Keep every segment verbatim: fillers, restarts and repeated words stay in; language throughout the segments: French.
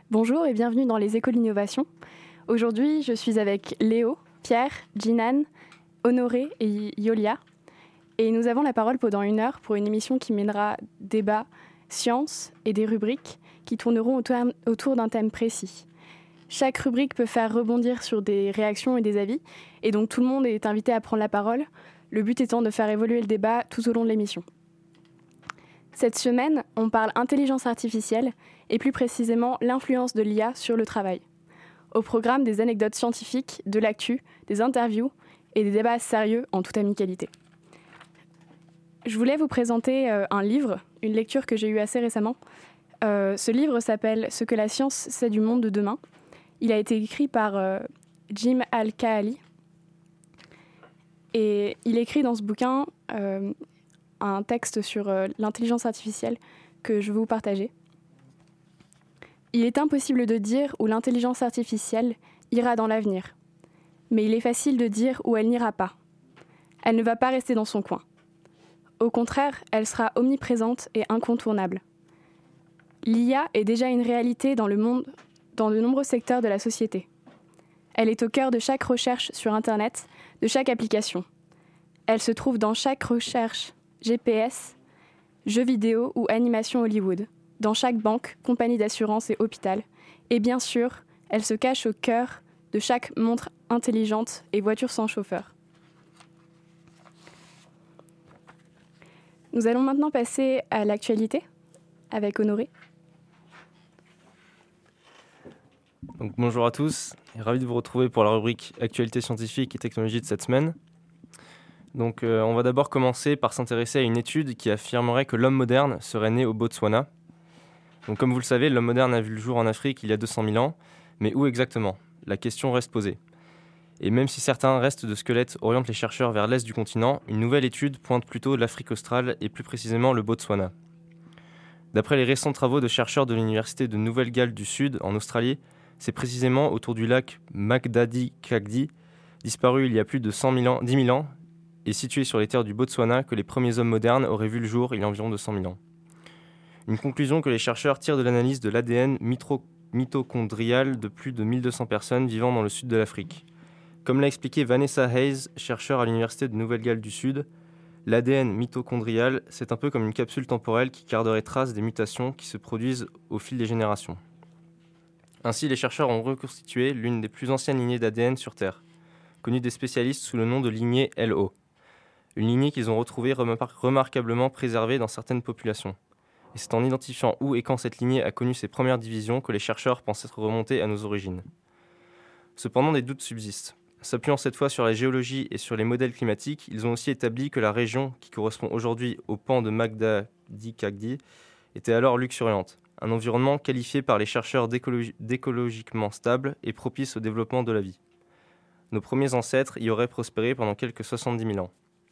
Bonjour et bienvenue dans les Échos de l'innovation. Aujourd'hui, je suis avec Léo, Pierre, Jinan, Honoré et Yolia. Et nous avons la parole pendant une heure pour une émission qui mènera débat, science et des rubriques qui tourneront autour, autour d'un thème précis. Chaque rubrique peut faire rebondir sur des réactions et des avis, et donc tout le monde est invité à prendre la parole, le but étant de faire évoluer le débat tout au long de l'émission. Cette semaine, on parle intelligence artificielle et plus précisément l'influence de l'I A sur le travail. Au programme, des anecdotes scientifiques, de l'actu, des interviews et des débats sérieux en toute amicalité. Je voulais vous présenter euh, un livre, une lecture que j'ai eue assez récemment. Euh, ce livre s'appelle « Ce que la science sait du monde de demain ». Il a été écrit par euh, Jim Al-Khaali. Et il écrit dans ce bouquin euh, un texte sur euh, l'intelligence artificielle que je veux vous partager. Il est impossible de dire où l'intelligence artificielle ira dans l'avenir. Mais il est facile de dire où elle n'ira pas. Elle ne va pas rester dans son coin. Au contraire, elle sera omniprésente et incontournable. L'I A est déjà une réalité dans le monde, dans de nombreux secteurs de la société. Elle est au cœur de chaque recherche sur Internet, de chaque application. Elle se trouve dans chaque recherche G P S, jeux vidéo ou animation Hollywood, dans chaque banque, compagnie d'assurance et hôpital. Et bien sûr, elle se cache au cœur de chaque montre intelligente et voiture sans chauffeur. Nous allons maintenant passer à l'actualité avec Honoré. Donc, bonjour à tous, et ravi de vous retrouver pour la rubrique Actualité scientifique et technologie de cette semaine. Donc, euh, on va d'abord commencer par s'intéresser à une étude qui affirmerait que l'homme moderne serait né au Botswana. Donc, comme vous le savez, l'homme moderne a vu le jour en Afrique il y a deux cent mille ans, mais où exactement ? La question reste posée. Et même si certains restes de squelettes orientent les chercheurs vers l'est du continent, une nouvelle étude pointe plutôt l'Afrique australe et plus précisément le Botswana. D'après les récents travaux de chercheurs de l'université de Nouvelle-Galles du Sud, en Australie, c'est précisément autour du lac Makgadikgadi, disparu il y a plus de cent mille ans, dix mille ans, et situé sur les terres du Botswana, que les premiers hommes modernes auraient vu le jour il y a environ deux cent mille ans. Une conclusion que les chercheurs tirent de l'analyse de l'A D N mitro- mitochondrial de plus de mille deux cents personnes vivant dans le sud de l'Afrique. Comme l'a expliqué Vanessa Hayes, chercheur à l'université de Nouvelle-Galles du Sud, l'A D N mitochondrial, c'est un peu comme une capsule temporelle qui garderait trace des mutations qui se produisent au fil des générations. Ainsi, les chercheurs ont reconstitué l'une des plus anciennes lignées d'A D N sur Terre, connue des spécialistes sous le nom de lignée L O. Une lignée qu'ils ont retrouvée remar- remarquablement préservée dans certaines populations. Et c'est en identifiant où et quand cette lignée a connu ses premières divisions que les chercheurs pensent être remontés à nos origines. Cependant, des doutes subsistent. S'appuyant cette fois sur la géologie et sur les modèles climatiques, ils ont aussi établi que la région, qui correspond aujourd'hui au pan de Makgadikgadi, était alors luxuriante, un environnement qualifié par les chercheurs d'écologi- d'écologiquement stable et propice au développement de la vie. Nos premiers ancêtres y auraient prospéré pendant quelques soixante-dix mille ans.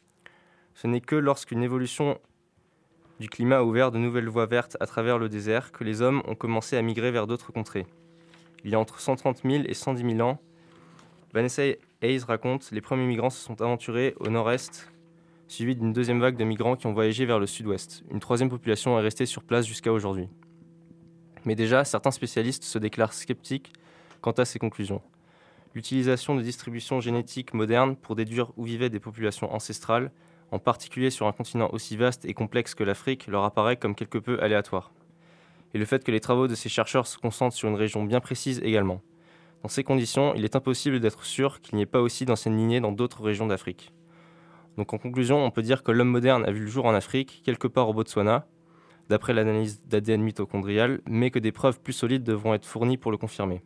Ce n'est que lorsqu'une évolution du climat a ouvert de nouvelles voies vertes à travers le désert que les hommes ont commencé à migrer vers d'autres contrées. Il y a entre cent trente mille et cent dix mille ans, Vanessa Hayes raconte, les premiers migrants se sont aventurés au nord-est, suivis d'une deuxième vague de migrants qui ont voyagé vers le sud-ouest. Une troisième population est restée sur place jusqu'à aujourd'hui. Mais déjà, certains spécialistes se déclarent sceptiques quant à ces conclusions. L'utilisation de distributions génétiques modernes pour déduire où vivaient des populations ancestrales, en particulier sur un continent aussi vaste et complexe que l'Afrique, leur apparaît comme quelque peu aléatoire. Et le fait que les travaux de ces chercheurs se concentrent sur une région bien précise également. Dans ces conditions, il est impossible d'être sûr qu'il n'y ait pas aussi d'anciennes lignées dans d'autres régions d'Afrique. Donc en conclusion, on peut dire que l'homme moderne a vu le jour en Afrique, quelque part au Botswana, d'après l'analyse d'A D N mitochondrial, mais que des preuves plus solides devront être fournies pour le confirmer.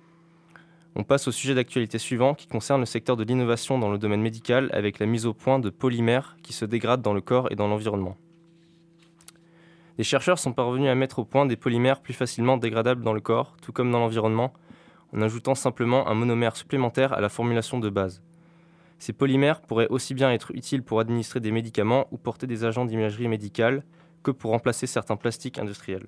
On passe au sujet d'actualité suivant qui concerne le secteur de l'innovation dans le domaine médical avec la mise au point de polymères qui se dégradent dans le corps et dans l'environnement. Les chercheurs sont parvenus à mettre au point des polymères plus facilement dégradables dans le corps, tout comme dans l'environnement, en ajoutant simplement un monomère supplémentaire à la formulation de base. Ces polymères pourraient aussi bien être utiles pour administrer des médicaments ou porter des agents d'imagerie médicale que pour remplacer certains plastiques industriels.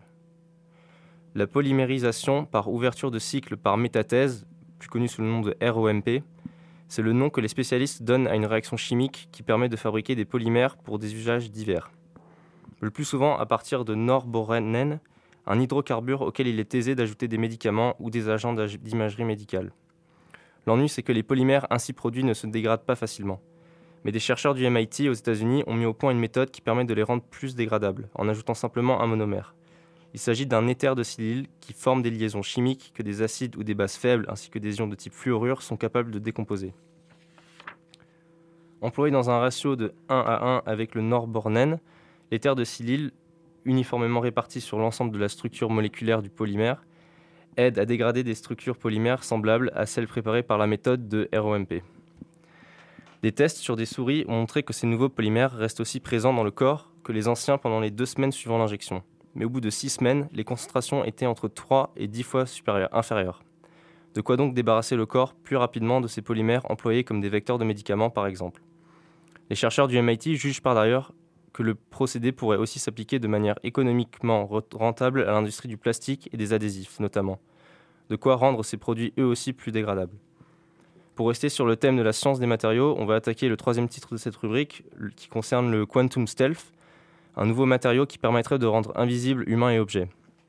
La polymérisation par ouverture de cycle par métathèse, plus connue sous le nom de R O M P, c'est le nom que les spécialistes donnent à une réaction chimique qui permet de fabriquer des polymères pour des usages divers. Le plus souvent à partir de norbornène, un hydrocarbure auquel il est aisé d'ajouter des médicaments ou des agents d'imagerie médicale. L'ennui, c'est que les polymères ainsi produits ne se dégradent pas facilement. Mais des chercheurs du M I T aux États-Unis ont mis au point une méthode qui permet de les rendre plus dégradables, en ajoutant simplement un monomère. Il s'agit d'un éther de silyle qui forme des liaisons chimiques que des acides ou des bases faibles ainsi que des ions de type fluorure sont capables de décomposer. Employé dans un ratio de un à un avec le norbornène, l'éther de silyle, uniformément réparti sur l'ensemble de la structure moléculaire du polymère, aide à dégrader des structures polymères semblables à celles préparées par la méthode de R O M P. Des tests sur des souris ont montré que ces nouveaux polymères restent aussi présents dans le corps que les anciens pendant les deux semaines suivant l'injection. Mais au bout de six semaines, les concentrations étaient entre trois et dix fois supérieures, inférieures. De quoi donc débarrasser le corps plus rapidement de ces polymères employés comme des vecteurs de médicaments par exemple. Les chercheurs du M I T jugent par ailleurs que le procédé pourrait aussi s'appliquer de manière économiquement rentable à l'industrie du plastique et des adhésifs notamment. De quoi rendre ces produits eux aussi plus dégradables. Pour rester sur le thème de la science des matériaux, on va attaquer le troisième titre de cette rubrique qui concerne le Quantum Stealth, un nouveau matériau qui permettrait de rendre invisibles humains et objets.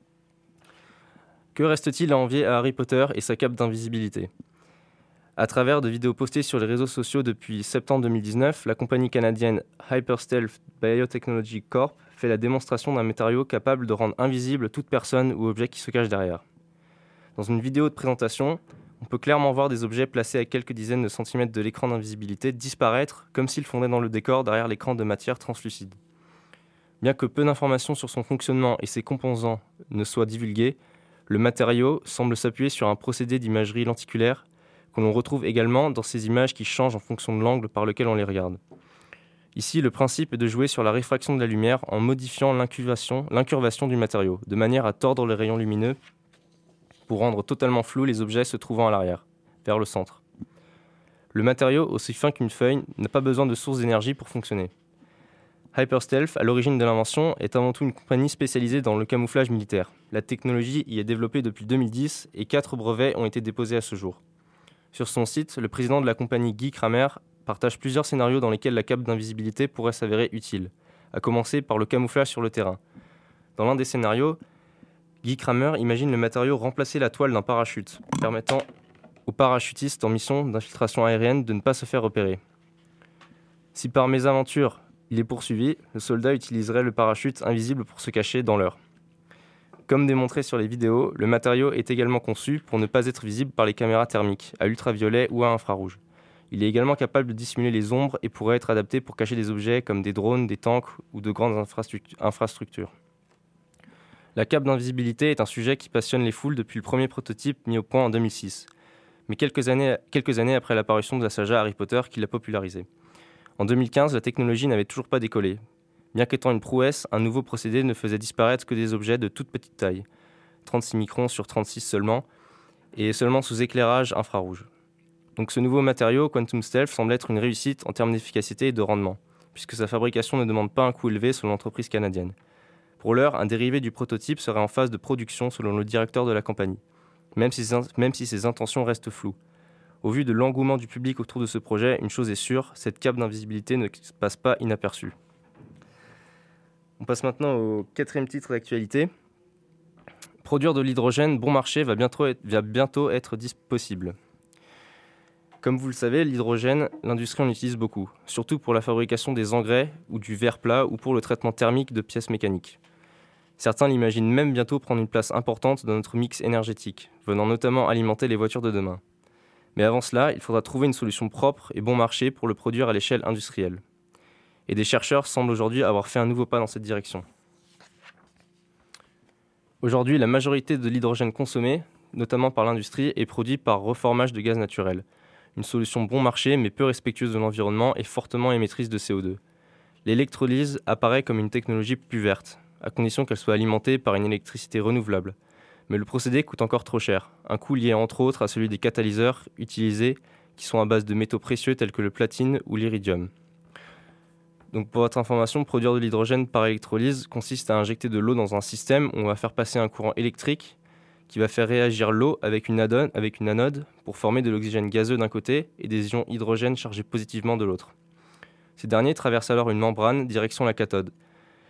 Que reste-t-il à envier à Harry Potter et sa cape d'invisibilité ? À travers de vidéos postées sur les réseaux sociaux depuis septembre deux mille dix-neuf, la compagnie canadienne Hyperstealth Biotechnology Corp fait la démonstration d'un matériau capable de rendre invisible toute personne ou objet qui se cache derrière. Dans une vidéo de présentation, on peut clairement voir des objets placés à quelques dizaines de centimètres de l'écran d'invisibilité disparaître comme s'ils fondaient dans le décor derrière l'écran de matière translucide. Bien que peu d'informations sur son fonctionnement et ses composants ne soient divulguées, le matériau semble s'appuyer sur un procédé d'imagerie lenticulaire que l'on retrouve également dans ces images qui changent en fonction de l'angle par lequel on les regarde. Ici, le principe est de jouer sur la réfraction de la lumière en modifiant l'incurvation, l'incurvation du matériau, de manière à tordre les rayons lumineux pour rendre totalement flous les objets se trouvant à l'arrière, vers le centre. Le matériau, aussi fin qu'une feuille, n'a pas besoin de source d'énergie pour fonctionner. Hyperstealth, à l'origine de l'invention, est avant tout une compagnie spécialisée dans le camouflage militaire. La technologie y est développée depuis deux mille dix et quatre brevets ont été déposés à ce jour. Sur son site, le président de la compagnie Guy Kramer partage plusieurs scénarios dans lesquels la cape d'invisibilité pourrait s'avérer utile, à commencer par le camouflage sur le terrain. Dans l'un des scénarios, Guy Kramer imagine le matériau remplacer la toile d'un parachute, permettant aux parachutistes en mission d'infiltration aérienne de ne pas se faire repérer. Si par mésaventure, il est poursuivi, le soldat utiliserait le parachute invisible pour se cacher dans l'heure. Comme démontré sur les vidéos, le matériau est également conçu pour ne pas être visible par les caméras thermiques, à ultraviolet ou à infrarouge. Il est également capable de dissimuler les ombres et pourrait être adapté pour cacher des objets comme des drones, des tanks ou de grandes infrastructures. La cape d'invisibilité est un sujet qui passionne les foules depuis le premier prototype mis au point en deux mille six, mais quelques années, quelques années après l'apparition de la saga Harry Potter qui l'a popularisé. En deux mille quinze, la technologie n'avait toujours pas décollé. Bien qu'étant une prouesse, un nouveau procédé ne faisait disparaître que des objets de toute petite taille, trente-six microns sur trente-six seulement, et seulement sous éclairage infrarouge. Donc ce nouveau matériau, Quantum Stealth, semble être une réussite en termes d'efficacité et de rendement, puisque sa fabrication ne demande pas un coût élevé selon l'entreprise canadienne. Pour l'heure, un dérivé du prototype serait en phase de production selon le directeur de la compagnie, même si, même si ses intentions restent floues. Au vu de l'engouement du public autour de ce projet, une chose est sûre, cette cape d'invisibilité ne passe pas inaperçue. On passe maintenant au quatrième titre d'actualité. Produire de l'hydrogène bon marché va bientôt être, va bientôt être possible. Comme vous le savez, l'hydrogène, l'industrie en utilise beaucoup, surtout pour la fabrication des engrais ou du verre plat ou pour le traitement thermique de pièces mécaniques. Certains l'imaginent même bientôt prendre une place importante dans notre mix énergétique, venant notamment alimenter les voitures de demain. Mais avant cela, il faudra trouver une solution propre et bon marché pour le produire à l'échelle industrielle. Et des chercheurs semblent aujourd'hui avoir fait un nouveau pas dans cette direction. Aujourd'hui, la majorité de l'hydrogène consommé, notamment par l'industrie, est produit par reformage de gaz naturel. Une solution bon marché mais peu respectueuse de l'environnement et fortement émettrice de C O deux. L'électrolyse apparaît comme une technologie plus verte, à condition qu'elle soit alimentée par une électricité renouvelable. Mais le procédé coûte encore trop cher, un coût lié entre autres à celui des catalyseurs utilisés qui sont à base de métaux précieux tels que le platine ou l'iridium. Donc pour votre information, produire de l'hydrogène par électrolyse consiste à injecter de l'eau dans un système où on va faire passer un courant électrique qui va faire réagir l'eau avec une anode, avec une anode pour former de l'oxygène gazeux d'un côté et des ions hydrogène chargés positivement de l'autre. Ces derniers traversent alors une membrane direction la cathode.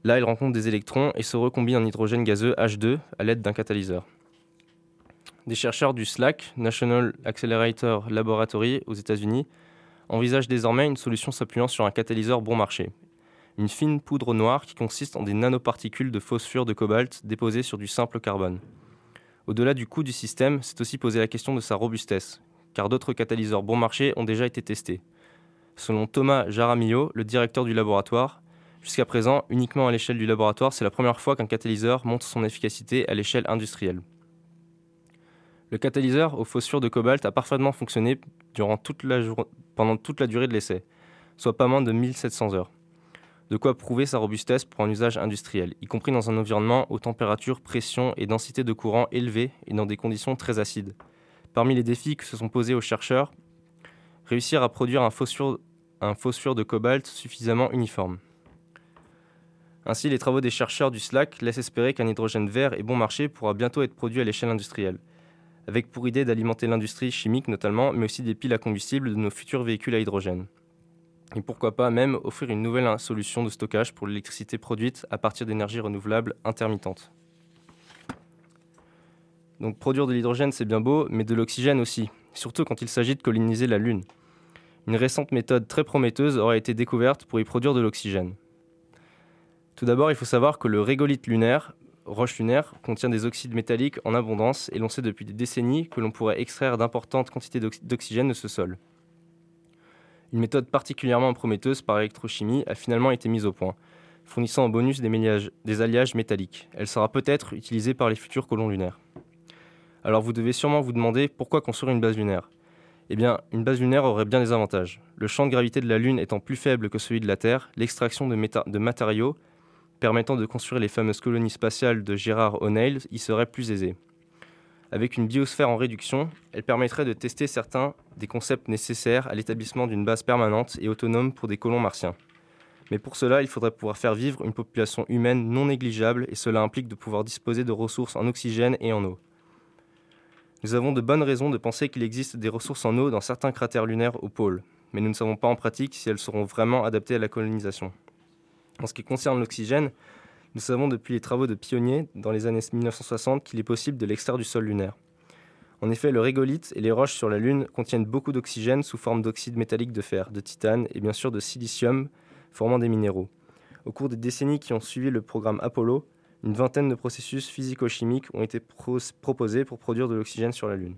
Là, il rencontre des électrons et se recombine en hydrogène gazeux H deux à l'aide d'un catalyseur. Des chercheurs du S L A C, National Accelerator Laboratory aux États-Unis, envisagent désormais une solution s'appuyant sur un catalyseur bon marché. Une fine poudre noire qui consiste en des nanoparticules de phosphure de cobalt déposées sur du simple carbone. Au-delà du coût du système, c'est aussi posé la question de sa robustesse, car d'autres catalyseurs bon marché ont déjà été testés. Selon Thomas Jaramillo, le directeur du laboratoire, jusqu'à présent, uniquement à l'échelle du laboratoire, c'est la première fois qu'un catalyseur montre son efficacité à l'échelle industrielle. Le catalyseur au phosphure de cobalt a parfaitement fonctionné durant toute la jour... pendant toute la durée de l'essai, soit pas moins de mille sept cents heures. De quoi prouver sa robustesse pour un usage industriel, y compris dans un environnement aux températures, pression et densité de courant élevées et dans des conditions très acides. Parmi les défis que se sont posés aux chercheurs, réussir à produire un phosphure, un phosphure de cobalt suffisamment uniforme. Ainsi, les travaux des chercheurs du S L A C laissent espérer qu'un hydrogène vert et bon marché pourra bientôt être produit à l'échelle industrielle, avec pour idée d'alimenter l'industrie chimique notamment, mais aussi des piles à combustible de nos futurs véhicules à hydrogène. Et pourquoi pas même offrir une nouvelle solution de stockage pour l'électricité produite à partir d'énergies renouvelables intermittentes. Donc produire de l'hydrogène c'est bien beau, mais de l'oxygène aussi, surtout quand il s'agit de coloniser la Lune. Une récente méthode très prometteuse aurait été découverte pour y produire de l'oxygène. Tout d'abord, il faut savoir que le régolithe lunaire, roche lunaire, contient des oxydes métalliques en abondance et l'on sait depuis des décennies que l'on pourrait extraire d'importantes quantités d'oxygène de ce sol. Une méthode particulièrement prometteuse par électrochimie a finalement été mise au point, fournissant en bonus des, méliages, des alliages métalliques. Elle sera peut-être utilisée par les futurs colons lunaires. Alors vous devez sûrement vous demander pourquoi construire une base lunaire. Eh bien, une base lunaire aurait bien des avantages. Le champ de gravité de la Lune étant plus faible que celui de la Terre, l'extraction de, méta- de matériaux permettant de construire les fameuses colonies spatiales de Gerard O'Neill y serait plus aisée. Avec une biosphère en réduction, elle permettrait de tester certains des concepts nécessaires à l'établissement d'une base permanente et autonome pour des colons martiens. Mais pour cela, il faudrait pouvoir faire vivre une population humaine non négligeable et cela implique de pouvoir disposer de ressources en oxygène et en eau. Nous avons de bonnes raisons de penser qu'il existe des ressources en eau dans certains cratères lunaires au pôle, mais nous ne savons pas en pratique si elles seront vraiment adaptées à la colonisation. En ce qui concerne l'oxygène, nous savons depuis les travaux de pionniers dans les années mille neuf cent soixante qu'il est possible de l'extraire du sol lunaire. En effet, le régolithe et les roches sur la Lune contiennent beaucoup d'oxygène sous forme d'oxyde métallique de fer, de titane et bien sûr de silicium, formant des minéraux. Au cours des décennies qui ont suivi le programme Apollo, une vingtaine de processus physico-chimiques ont été pro- proposés pour produire de l'oxygène sur la Lune.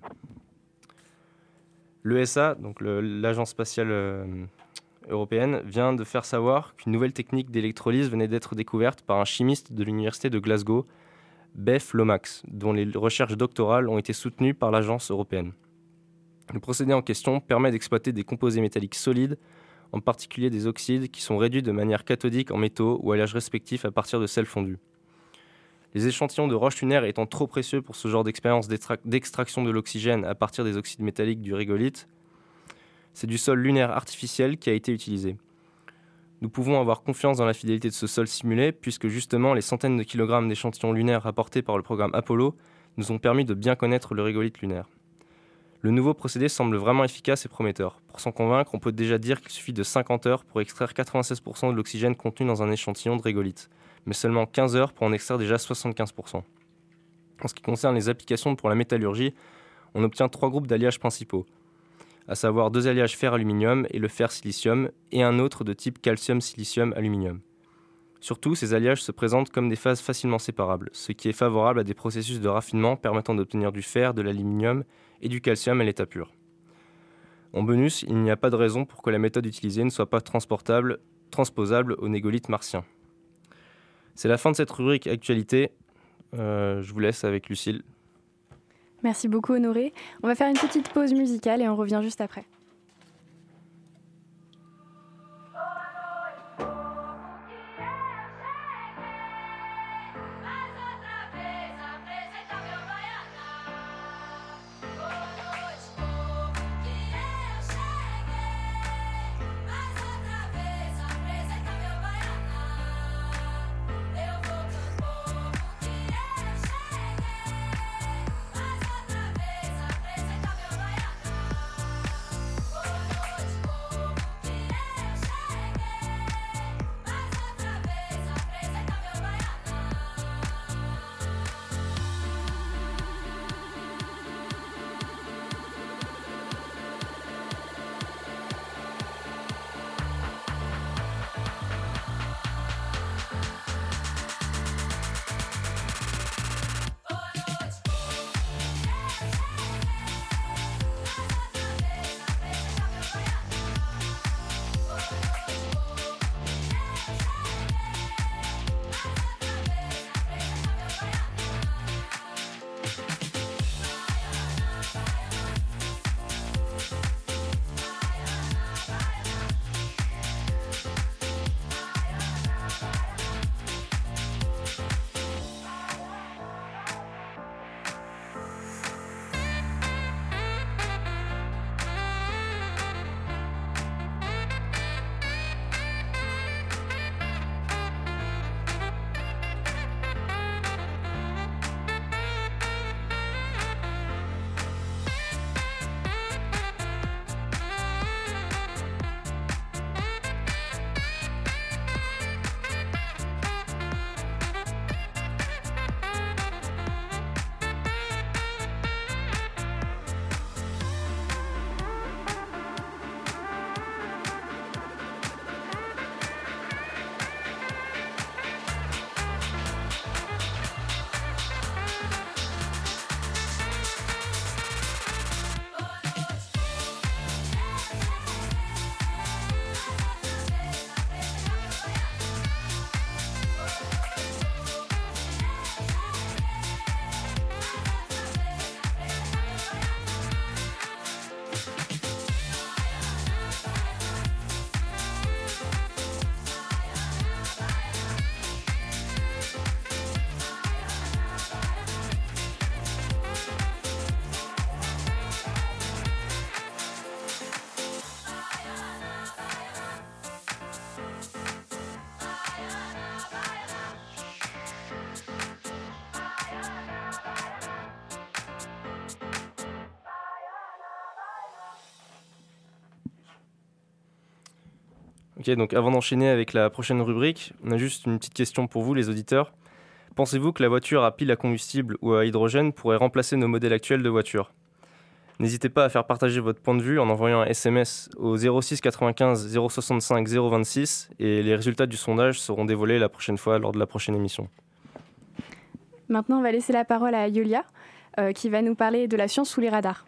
L'E S A, donc le, l'Agence spatiale euh, européenne, vient de faire savoir qu'une nouvelle technique d'électrolyse venait d'être découverte par un chimiste de l'université de Glasgow, Beth Lomax, dont les recherches doctorales ont été soutenues par l'agence européenne. Le procédé en question permet d'exploiter des composés métalliques solides, en particulier des oxydes qui sont réduits de manière cathodique en métaux ou alliages respectifs à partir de sels fondus. Les échantillons de roches lunaires étant trop précieux pour ce genre d'expérience d'extraction de l'oxygène à partir des oxydes métalliques du régolithe, c'est du sol lunaire artificiel qui a été utilisé. Nous pouvons avoir confiance dans la fidélité de ce sol simulé puisque justement les centaines de kilogrammes d'échantillons lunaires rapportés par le programme Apollo nous ont permis de bien connaître le régolithe lunaire. Le nouveau procédé semble vraiment efficace et prometteur. Pour s'en convaincre, on peut déjà dire qu'il suffit de cinquante heures pour extraire quatre-vingt-seize pour cent de l'oxygène contenu dans un échantillon de régolithe, mais seulement quinze heures pour en extraire déjà soixante-quinze pour cent. En ce qui concerne les applications pour la métallurgie, on obtient trois groupes d'alliages principaux, à savoir deux alliages fer-aluminium et le fer-silicium, et un autre de type calcium-silicium-aluminium. Surtout, ces alliages se présentent comme des phases facilement séparables, ce qui est favorable à des processus de raffinement permettant d'obtenir du fer, de l'aluminium et du calcium à l'état pur. En bonus, il n'y a pas de raison pour que la méthode utilisée ne soit pas transportable, transposable au négolithe martien. C'est la fin de cette rubrique actualité. Euh, je vous laisse avec Lucille. Merci beaucoup Honoré. On va faire une petite pause musicale et on revient juste après. Ok, donc avant d'enchaîner avec la prochaine rubrique, on a juste une petite question pour vous, les auditeurs. Pensez-vous que la voiture à pile à combustible ou à hydrogène pourrait remplacer nos modèles actuels de voitures ? N'hésitez pas à faire partager votre point de vue en envoyant un S M S au zéro six quatre-vingt-quinze zéro soixante-cinq zéro vingt-six et les résultats du sondage seront dévoilés la prochaine fois lors de la prochaine émission. Maintenant, on va laisser la parole à Yolia, euh, qui va nous parler de la science sous les radars.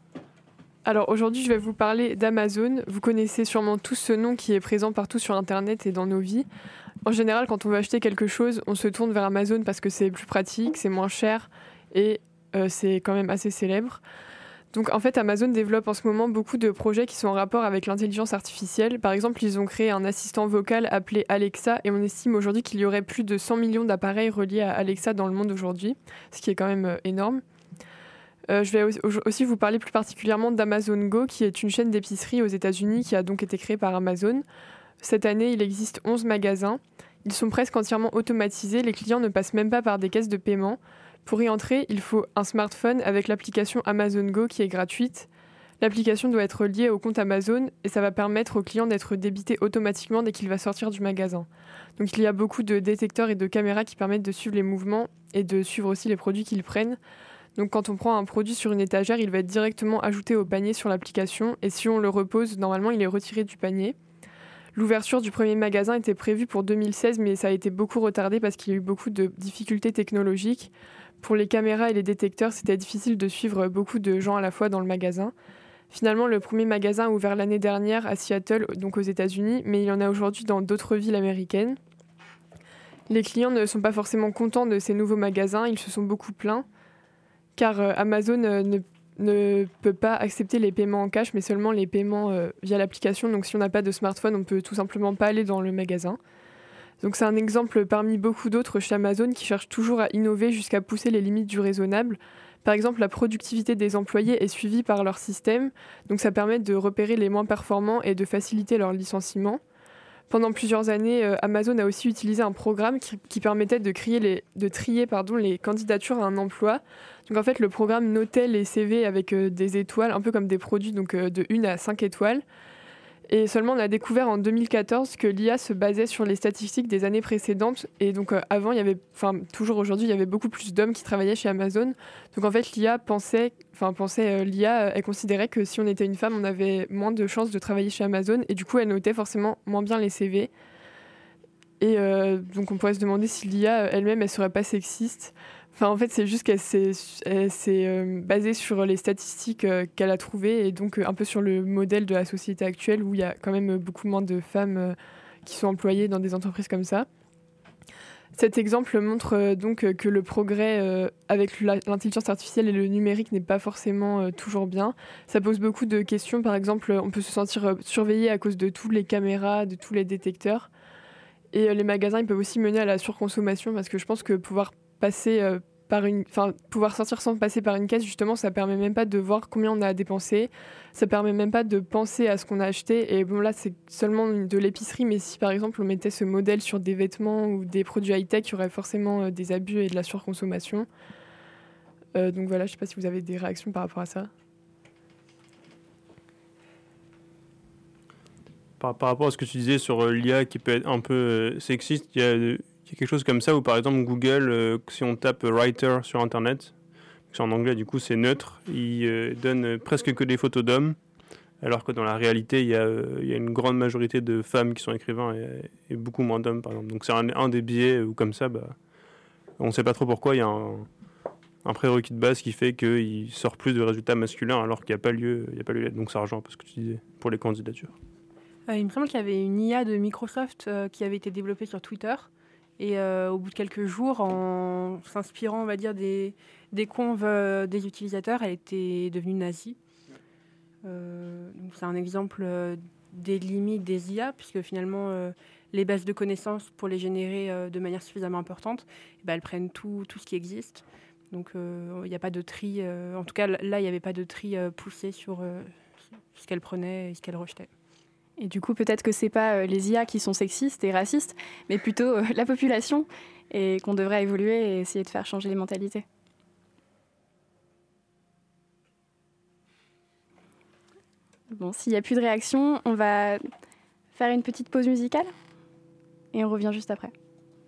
Alors aujourd'hui, je vais vous parler d'Amazon. Vous connaissez sûrement tous ce nom qui est présent partout sur Internet et dans nos vies. En général, quand on veut acheter quelque chose, on se tourne vers Amazon parce que c'est plus pratique, c'est moins cher et euh, c'est quand même assez célèbre. Donc en fait, Amazon développe en ce moment beaucoup de projets qui sont en rapport avec l'intelligence artificielle. Par exemple, ils ont créé un assistant vocal appelé Alexa et on estime aujourd'hui qu'il y aurait plus de cent millions d'appareils reliés à Alexa dans le monde aujourd'hui, ce qui est quand même euh, énorme. Euh, je vais aussi vous parler plus particulièrement d'Amazon Go, qui est une chaîne d'épicerie aux États-Unis qui a donc été créée par Amazon. Cette année, il existe onze magasins. Ils sont presque entièrement automatisés. Les clients ne passent même pas par des caisses de paiement. Pour y entrer, il faut un smartphone avec l'application Amazon Go qui est gratuite. L'application doit être liée au compte Amazon et ça va permettre au client d'être débité automatiquement dès qu'il va sortir du magasin. Donc il y a beaucoup de détecteurs et de caméras qui permettent de suivre les mouvements et de suivre aussi les produits qu'ils prennent. Donc quand on prend un produit sur une étagère, il va être directement ajouté au panier sur l'application et si on le repose, normalement il est retiré du panier. L'ouverture du premier magasin était prévue pour deux mille seize, mais ça a été beaucoup retardé parce qu'il y a eu beaucoup de difficultés technologiques. Pour les caméras et les détecteurs, c'était difficile de suivre beaucoup de gens à la fois dans le magasin. Finalement, le premier magasin a ouvert l'année dernière à Seattle, donc aux États-Unis, mais il y en a aujourd'hui dans d'autres villes américaines. Les clients ne sont pas forcément contents de ces nouveaux magasins, ils se sont beaucoup plaints, car euh, Amazon euh, ne, ne peut pas accepter les paiements en cash, mais seulement les paiements euh, via l'application. Donc si on n'a pas de smartphone, on ne peut tout simplement pas aller dans le magasin. Donc c'est un exemple parmi beaucoup d'autres chez Amazon qui cherchent toujours à innover jusqu'à pousser les limites du raisonnable. Par exemple, la productivité des employés est suivie par leur système, donc ça permet de repérer les moins performants et de faciliter leur licenciement. Pendant plusieurs années, euh, Amazon a aussi utilisé un programme qui, qui permettait de, crier les, de trier pardon, les candidatures à un emploi. Donc en fait, le programme notait les C V avec euh, des étoiles, un peu comme des produits, donc euh, de une à cinq étoiles. Et seulement, on a découvert en deux mille quatorze que l'I A se basait sur les statistiques des années précédentes. Et donc, euh, avant, il y avait, enfin, toujours aujourd'hui, il y avait beaucoup plus d'hommes qui travaillaient chez Amazon. Donc, en fait, l'I A pensait, enfin, pensait, euh, l'I A, elle considérait que si on était une femme, on avait moins de chances de travailler chez Amazon. Et du coup, elle notait forcément moins bien les C V. Et euh, donc, on pourrait se demander si l'I A elle-même, elle serait pas sexiste. Enfin, en fait, c'est juste qu'elle s'est, elle s'est euh, basée sur les statistiques euh, qu'elle a trouvées et donc euh, un peu sur le modèle de la société actuelle où il y a quand même beaucoup moins de femmes euh, qui sont employées dans des entreprises comme ça. Cet exemple montre euh, donc euh, que le progrès euh, avec la, l'intelligence artificielle et le numérique n'est pas forcément euh, toujours bien. Ça pose beaucoup de questions. Par exemple, on peut se sentir euh, surveillé à cause de toutes les caméras, de tous les détecteurs. Et euh, les magasins, ils peuvent aussi mener à la surconsommation parce que je pense que pouvoir passer euh, par une, enfin pouvoir sortir sans passer par une caisse, justement, ça permet même pas de voir combien on a dépensé, ça permet même pas de penser à ce qu'on a acheté. Et bon, là, c'est seulement de l'épicerie, mais si par exemple on mettait ce modèle sur des vêtements ou des produits high-tech, il y aurait forcément euh, des abus et de la surconsommation. Euh, donc voilà, je sais pas si vous avez des réactions par rapport à ça. Par, par rapport à ce que tu disais sur euh, l'I A qui peut être un peu euh, sexiste, il y a euh, Il y a quelque chose comme ça où, par exemple, Google, euh, si on tape writer sur Internet, c'est en anglais, du coup, c'est neutre, il euh, donne presque que des photos d'hommes, alors que dans la réalité, il y a, euh, il y a une grande majorité de femmes qui sont écrivains et, et beaucoup moins d'hommes, par exemple. Donc c'est un, un des biais où, comme ça, bah, on ne sait pas trop pourquoi il y a un, un prérequis de base qui fait qu'il sort plus de résultats masculins alors qu'il n'y a pas lieu, il n'y a pas lieu d'être. Donc ça rejoint un peu ce que tu disais pour les candidatures. Euh, il me semble qu'il y avait une I A de Microsoft euh, qui avait été développée sur Twitter. Et euh, au bout de quelques jours, en s'inspirant, on va dire, des, des conves euh, des utilisateurs, elle était devenue nazie. Euh, donc c'est un exemple euh, des limites des I A, puisque finalement, euh, les bases de connaissances, pour les générer euh, de manière suffisamment importante, eh ben, elles prennent tout, tout ce qui existe. Donc il euh, n'y a pas de tri. Euh, en tout cas, là, il n'y avait pas de tri euh, poussé sur euh, ce qu'elle prenait et ce qu'elle rejetait. Et du coup, peut-être que c'est pas euh, les I A qui sont sexistes et racistes, mais plutôt euh, la population, et qu'on devrait évoluer et essayer de faire changer les mentalités. Bon, s'il n'y a plus de réaction, on va faire une petite pause musicale et on revient juste après.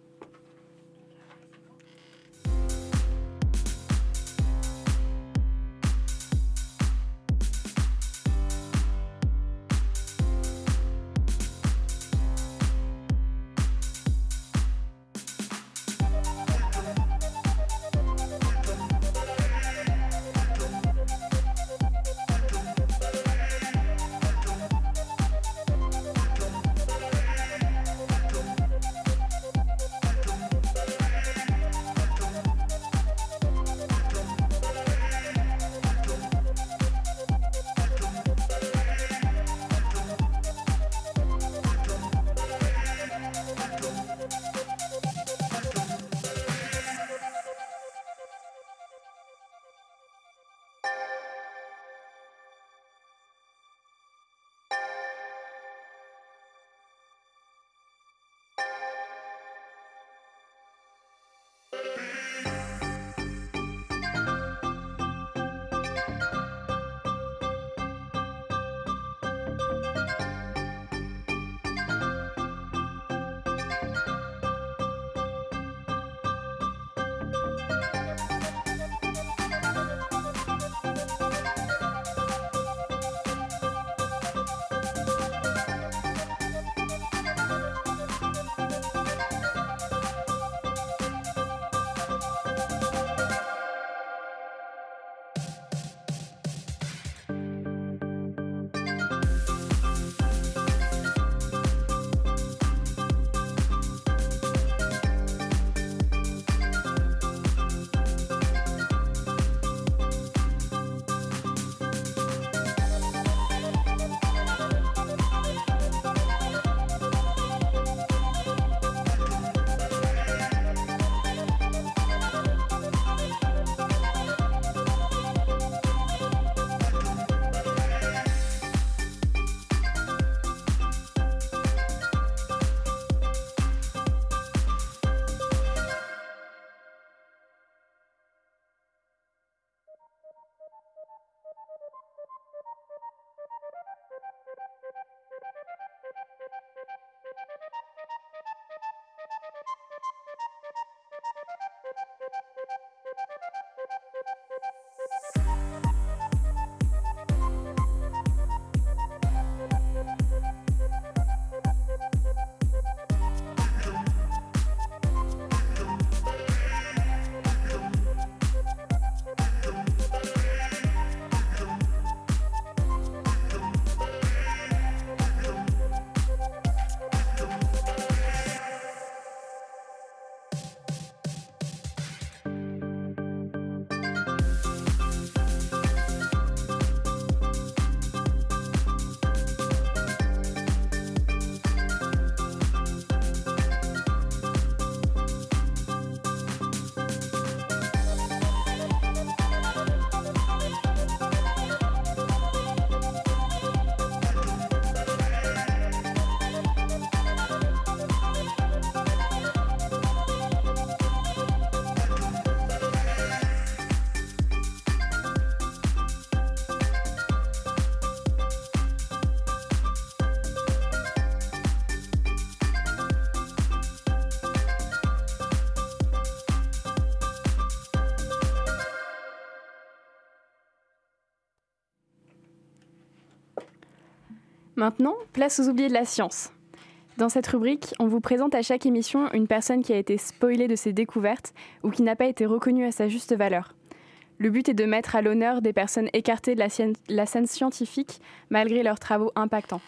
Maintenant, place aux oubliés de la science. Dans cette rubrique, on vous présente à chaque émission une personne qui a été spoilée de ses découvertes ou qui n'a pas été reconnue à sa juste valeur. Le but est de mettre à l'honneur des personnes écartées de la, scène, la scène scientifique malgré leurs travaux impactants.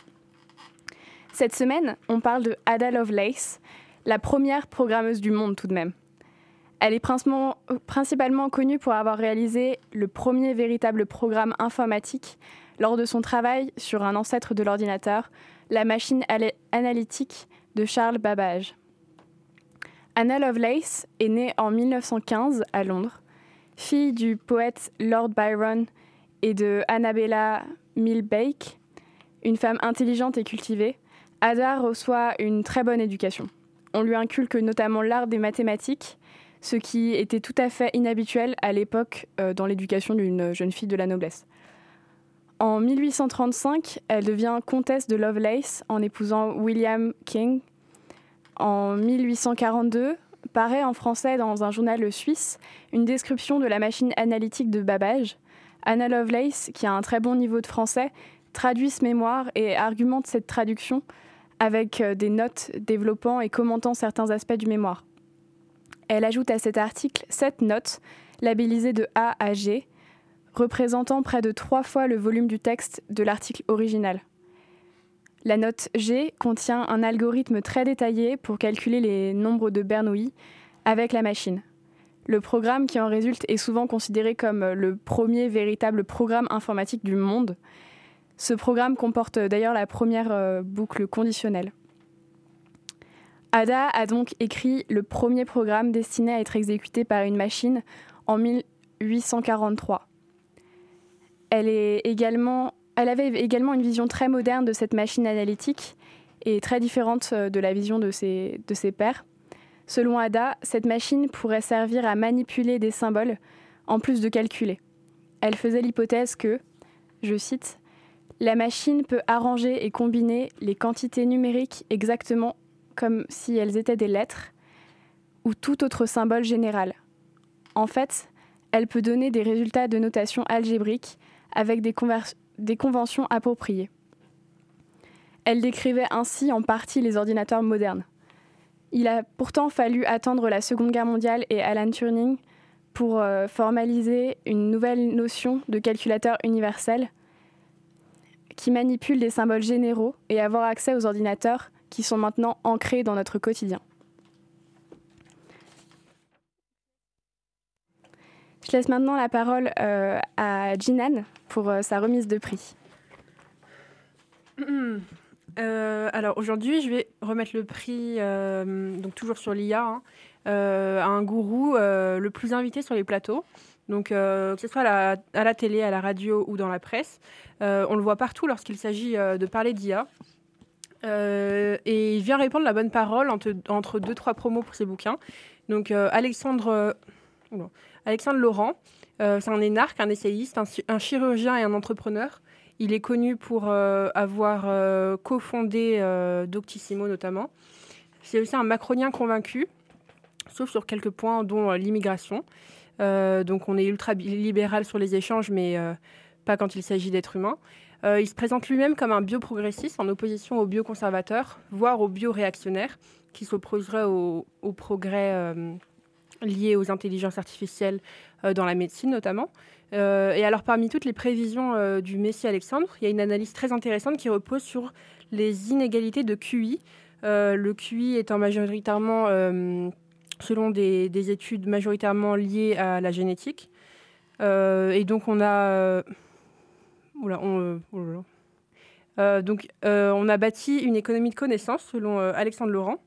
Cette semaine, on parle de Ada Lovelace, la première programmeuse du monde tout de même. Elle est principalement, principalement connue pour avoir réalisé le premier véritable programme informatique lors de son travail sur un ancêtre de l'ordinateur, la machine analytique de Charles Babbage. Ada Lovelace est née en mille neuf cent quinze à Londres. Fille du poète Lord Byron et de Annabella Milbanke, une femme intelligente et cultivée, Ada reçoit une très bonne éducation. On lui inculque notamment l'art des mathématiques, ce qui était tout à fait inhabituel à l'époque euh, dans l'éducation d'une jeune fille de la noblesse. En mille huit cent trente-cinq, elle devient comtesse de Lovelace en épousant William King. En mille huit cent quarante-deux, paraît en français dans un journal suisse une description de la machine analytique de Babbage. Anna Lovelace, qui a un très bon niveau de français, traduit ce mémoire et argumente cette traduction avec des notes développant et commentant certains aspects du mémoire. Elle ajoute à cet article sept notes, labellisées de A à G, représentant près de trois fois le volume du texte de l'article original. La note G contient un algorithme très détaillé pour calculer les nombres de Bernoulli avec la machine. Le programme qui en résulte est souvent considéré comme le premier véritable programme informatique du monde. Ce programme comporte d'ailleurs la première euh, boucle conditionnelle. Ada a donc écrit le premier programme destiné à être exécuté par une machine en mille huit cent quarante-trois. Elle, est également, elle avait également une vision très moderne de cette machine analytique et très différente de la vision de ses, de ses pairs. Selon Ada, cette machine pourrait servir à manipuler des symboles en plus de calculer. Elle faisait l'hypothèse que, je cite, « La machine peut arranger et combiner les quantités numériques exactement comme si elles étaient des lettres ou tout autre symbole général. En fait, elle peut donner des résultats de notation algébrique avec des, conver- des conventions appropriées. » Elle décrivait ainsi en partie les ordinateurs modernes. Il a pourtant fallu attendre la Seconde Guerre mondiale et Alan Turing pour euh, formaliser une nouvelle notion de calculateur universel qui manipule des symboles généraux et avoir accès aux ordinateurs qui sont maintenant ancrés dans notre quotidien. Je laisse maintenant la parole euh, à Jinan pour euh, sa remise de prix. Euh, alors aujourd'hui, je vais remettre le prix, euh, donc toujours sur l'I A, hein, euh, à un gourou euh, le plus invité sur les plateaux. Donc euh, que ce soit à la, à la télé, à la radio ou dans la presse, euh, on le voit partout lorsqu'il s'agit euh, de parler d'I A. Euh, et il vient répandre la bonne parole entre, entre deux trois promos pour ses bouquins. Donc euh, Alexandre, euh, bon, Alexandre Laurent, euh, c'est un énarque, un essayiste, un, un chirurgien et un entrepreneur. Il est connu pour euh, avoir euh, cofondé euh, Doctissimo notamment. C'est aussi un macronien convaincu, sauf sur quelques points dont euh, l'immigration. Euh, donc on est ultra-libéral sur les échanges, mais euh, pas quand il s'agit d'êtres humains. Euh, il se présente lui-même comme un bioprogressiste en opposition aux bioconservateurs, voire aux bioréactionnaires, qui s'opposeraient au, au progrès euh, liés aux intelligences artificielles euh, dans la médecine notamment. Euh, et alors parmi toutes les prévisions euh, du Messie Alexandre, il y a une analyse très intéressante qui repose sur les inégalités de Q I. Euh, le Q I étant majoritairement, euh, selon des, des études majoritairement liées à la génétique. Euh, et donc on a... Euh, oula, on, euh, oula. Euh, donc euh, on a bâti une économie de connaissances selon euh, Alexandre Laurent.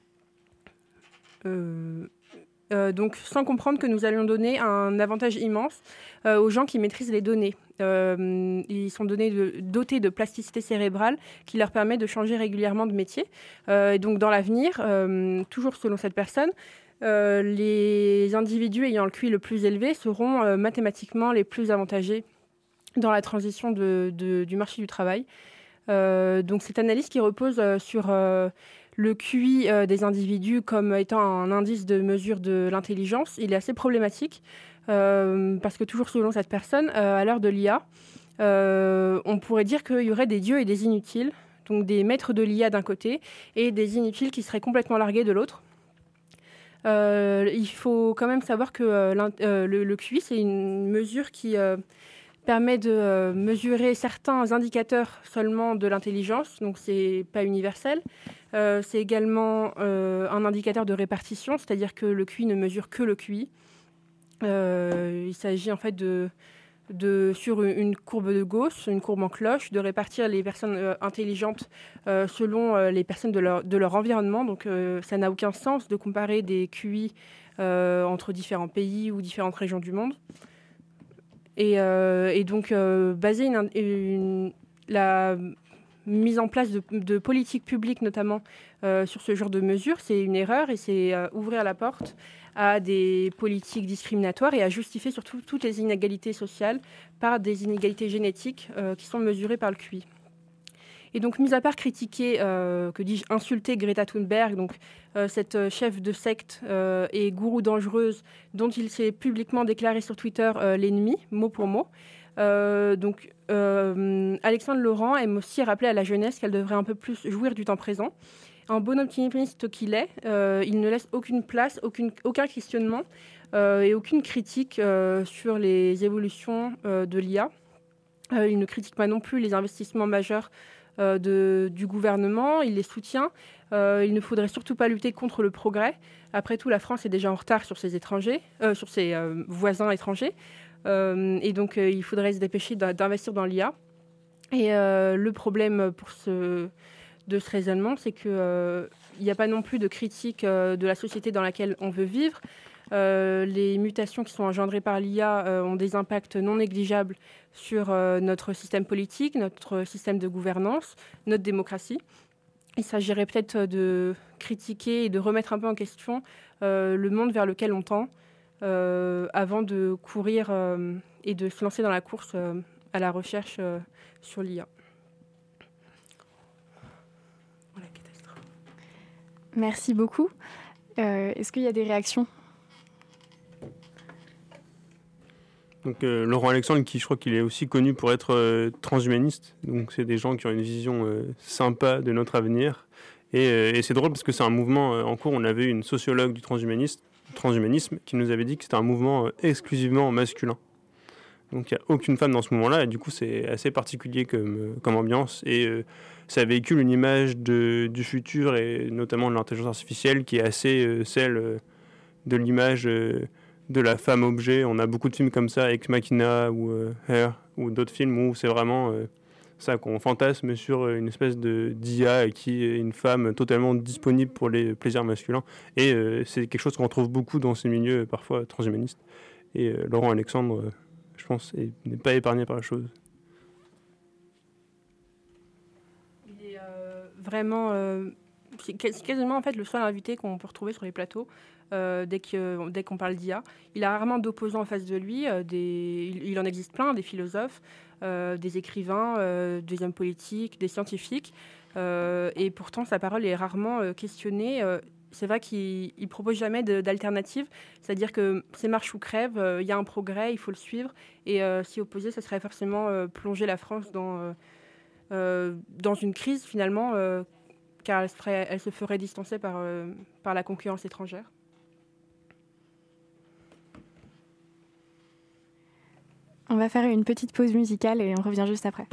Euh, Euh, donc, sans comprendre que nous allions donner un avantage immense euh, aux gens qui maîtrisent les données. Euh, ils sont donnés de, dotés de plasticité cérébrale qui leur permet de changer régulièrement de métier. Euh, et donc, dans l'avenir, euh, toujours selon cette personne, euh, les individus ayant le Q I le plus élevé seront euh, mathématiquement les plus avantagés dans la transition de, de, du marché du travail. Euh, donc, cette analyse qui repose euh, sur... Euh, le Q I euh, des individus comme étant un indice de mesure de l'intelligence, il est assez problématique euh, parce que toujours selon cette personne, euh, à l'heure de l'I A, euh, on pourrait dire qu'il y aurait des dieux et des inutiles, donc des maîtres de l'I A d'un côté et des inutiles qui seraient complètement largués de l'autre. Euh, il faut quand même savoir que euh, euh, le, le Q I, c'est une mesure qui... Euh, permet de euh, mesurer certains indicateurs seulement de l'intelligence, donc c'est pas universel. Euh, c'est également euh, un indicateur de répartition, c'est-à-dire que le Q I ne mesure que le Q I. Euh, il s'agit en fait de, de, sur une courbe de Gauss, une courbe en cloche, de répartir les personnes euh, intelligentes euh, selon euh, les personnes de leur, de leur environnement. Donc euh, ça n'a aucun sens de comparer des Q I euh, entre différents pays ou différentes régions du monde. Et, euh, et donc, euh, baser une, une, la mise en place de, de politiques publiques, notamment euh, sur ce genre de mesures, c'est une erreur et c'est euh, ouvrir la porte à des politiques discriminatoires et à justifier surtout toutes les inégalités sociales par des inégalités génétiques euh, qui sont mesurées par le Q I. Et donc, mis à part critiquer, euh, que dis-je, insulter Greta Thunberg, donc euh, cette chef de secte euh, et gourou dangereuse dont il s'est publiquement déclaré sur Twitter euh, l'ennemi, mot pour mot. Euh, donc, euh, Alexandre Laurent aime aussi rappeler à la jeunesse qu'elle devrait un peu plus jouir du temps présent. En bon optimiste qu'il est, euh, il ne laisse aucune place, aucune, aucun questionnement euh, et aucune critique euh, sur les évolutions euh, de l'I A. Euh, il ne critique pas non plus les investissements majeurs Euh, de, du gouvernement, il les soutient. Euh, il ne faudrait surtout pas lutter contre le progrès. Après tout, la France est déjà en retard sur ses étrangers, euh, sur ses euh, voisins étrangers. Euh, et donc, euh, il faudrait se dépêcher d'investir dans l'I A. Et euh, le problème pour ce, de ce raisonnement, c'est qu'il n'y euh, a pas non plus de critique euh, de la société dans laquelle on veut vivre. Euh, les mutations qui sont engendrées par l'I A euh, ont des impacts non négligeables sur euh, notre système politique, notre système de gouvernance, notre démocratie. Il s'agirait peut-être de critiquer et de remettre un peu en question euh, le monde vers lequel on tend euh, avant de courir euh, et de se lancer dans la course euh, à la recherche euh, sur l'I A. Voilà, catastrophe. Merci beaucoup. Euh, est-ce qu'il y a des réactions ? Donc euh, Laurent Alexandre, qui je crois qu'il est aussi connu pour être euh, transhumaniste. Donc c'est des gens qui ont une vision euh, sympa de notre avenir. Et, euh, et c'est drôle parce que c'est un mouvement euh, en cours. On avait une sociologue du transhumanisme, transhumanisme qui nous avait dit que c'était un mouvement euh, exclusivement masculin. Donc il n'y a aucune femme dans ce mouvement-là. Et du coup, c'est assez particulier comme, euh, comme ambiance. Et euh, ça véhicule une image de, du futur et notamment de l'intelligence artificielle qui est assez euh, celle euh, de l'image... Euh, de la femme objet. On a beaucoup de films comme ça, Ex Machina ou euh, Hair, ou d'autres films où c'est vraiment euh, ça qu'on fantasme sur une espèce de d'I A qui est une femme totalement disponible pour les plaisirs masculins. Et euh, c'est quelque chose qu'on retrouve beaucoup dans ces milieux parfois transhumanistes. Et euh, Laurent Alexandre, euh, je pense, est, n'est pas épargné par la chose. Il est euh, vraiment... Euh, c'est quasiment en fait, le seul invité qu'on peut retrouver sur les plateaux. Euh, dès, que, dès qu'on parle d'I A. Il a rarement d'opposants en face de lui. Euh, des, il, il en existe plein, des philosophes, euh, des écrivains, euh, des hommes politiques, des scientifiques. Euh, et pourtant, sa parole est rarement euh, questionnée. Euh, c'est vrai qu'il ne propose jamais de, d'alternative. C'est-à-dire que c'est marche ou crève, il euh, y a un progrès, il faut le suivre. Et euh, s'y opposer, ça serait forcément euh, plonger la France dans, euh, euh, dans une crise, finalement, euh, car elle se ferait, elle se ferait distancer par, euh, par la concurrence étrangère. On va faire une petite pause musicale et on revient juste après.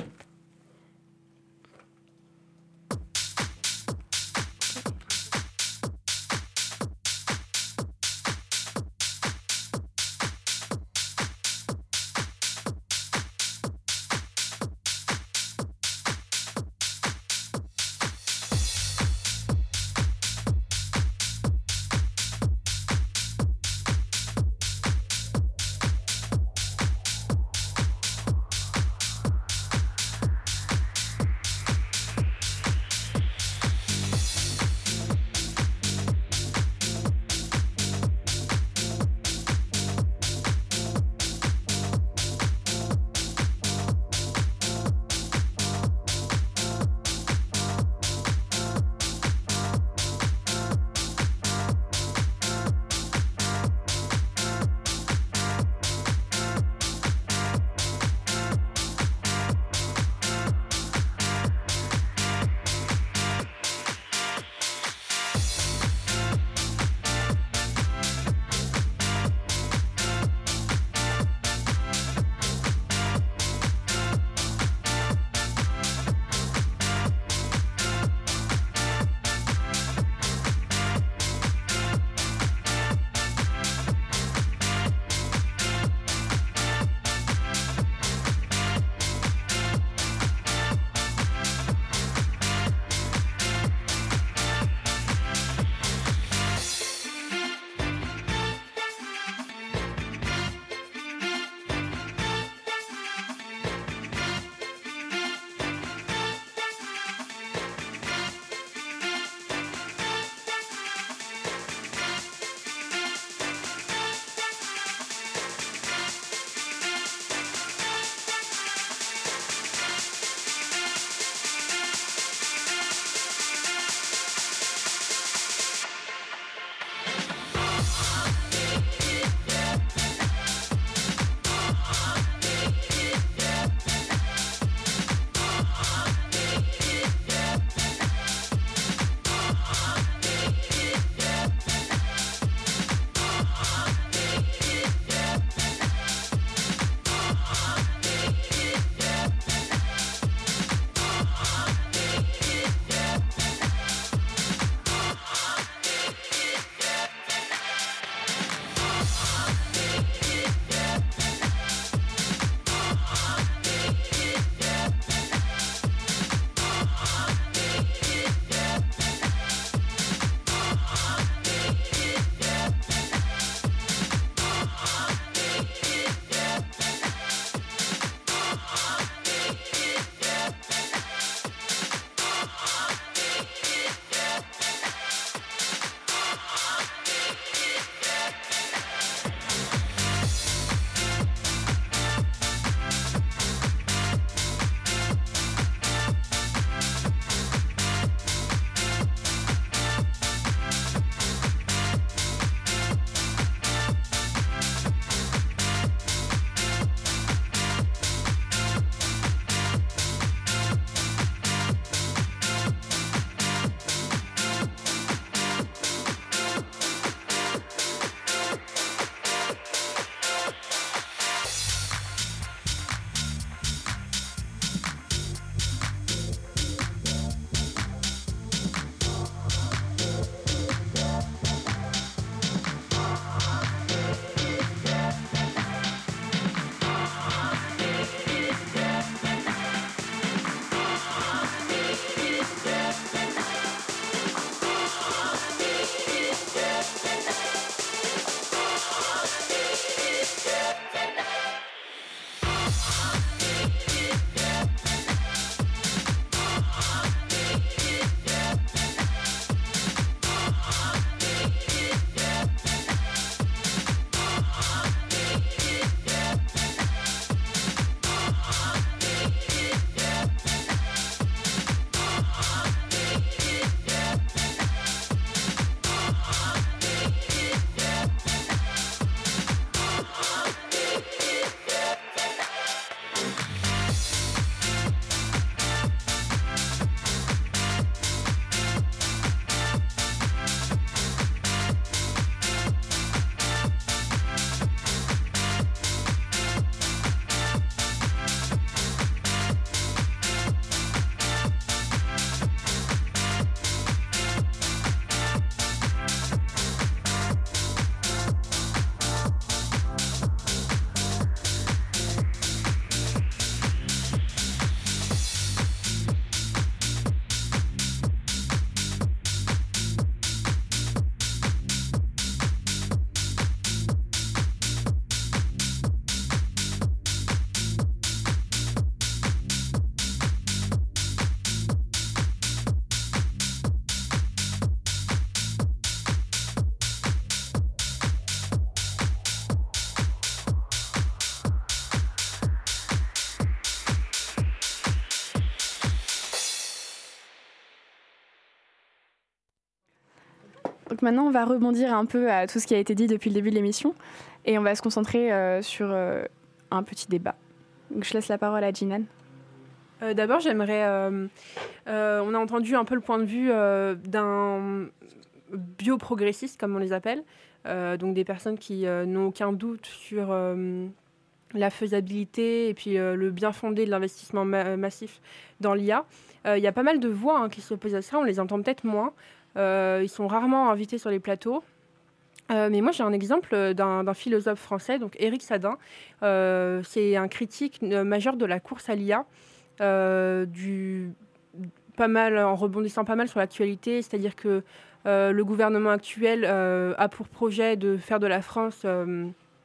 Donc maintenant, on va rebondir un peu à tout ce qui a été dit depuis le début de l'émission et on va se concentrer euh, sur euh, un petit débat. Donc je laisse la parole à Jinan. Euh, d'abord, j'aimerais... Euh, euh, on a entendu un peu le point de vue euh, d'un bioprogressiste, comme on les appelle, euh, donc des personnes qui euh, n'ont aucun doute sur euh, la faisabilité et puis euh, le bien fondé de l'investissement ma- massif dans l'I A. Il euh, y a pas mal de voix hein, qui s'opposent à ça, on les entend peut-être moins. Euh, ils sont rarement invités sur les plateaux. Euh, mais moi, j'ai un exemple d'un, d'un philosophe français, donc Éric Sadin. Euh, c'est un critique euh, majeur de la course à l'I A, euh, du, pas mal, en rebondissant pas mal sur l'actualité, c'est-à-dire que euh, le gouvernement actuel euh, a pour projet de faire de la France euh,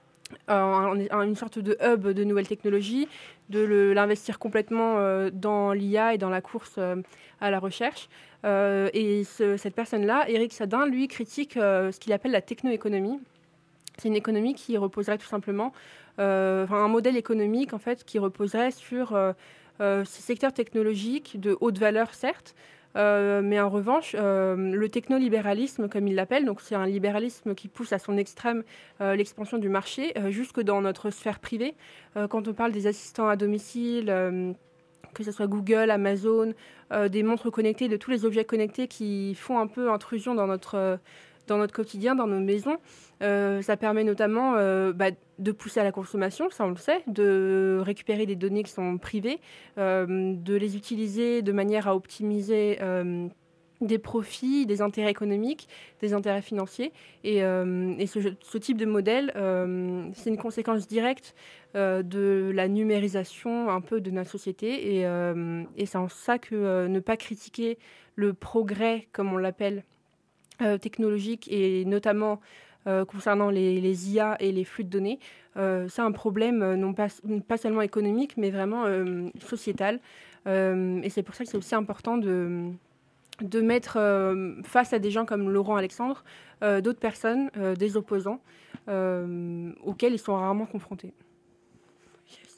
un, un, une sorte de hub de nouvelles technologies, de le, l'investir complètement euh, dans l'I A et dans la course euh, à la recherche. Euh, et ce, cette personne-là, Éric Sadin, lui, critique euh, ce qu'il appelle la techno-économie. C'est une économie qui reposerait tout simplement, euh, enfin, un modèle économique en fait, qui reposerait sur euh, euh, ces secteurs technologiques de haute valeur, certes, euh, mais en revanche, euh, le technolibéralisme, comme il l'appelle, donc c'est un libéralisme qui pousse à son extrême euh, l'expansion du marché, euh, jusque dans notre sphère privée. Euh, quand on parle des assistants à domicile, euh, que ce soit Google, Amazon, euh, des montres connectées, de tous les objets connectés qui font un peu intrusion dans notre, euh, dans notre quotidien, dans nos maisons. Euh, ça permet notamment euh, bah, de pousser à la consommation, ça on le sait, de récupérer des données qui sont privées, euh, de les utiliser de manière à optimiser euh, des profits, des intérêts économiques, des intérêts financiers. Et, euh, et ce, ce type de modèle, euh, c'est une conséquence directe euh, de la numérisation un peu de notre société. Et, euh, et c'est en ça que euh, ne pas critiquer le progrès, comme on l'appelle, euh, technologique, et notamment euh, concernant les, les I A et les flux de données, euh, c'est un problème euh, non pas, pas seulement économique, mais vraiment euh, sociétal. Euh, et c'est pour ça que c'est aussi important de... de mettre euh, face à des gens comme Laurent Alexandre, euh, d'autres personnes, euh, des opposants, euh, auxquels ils sont rarement confrontés. Yes.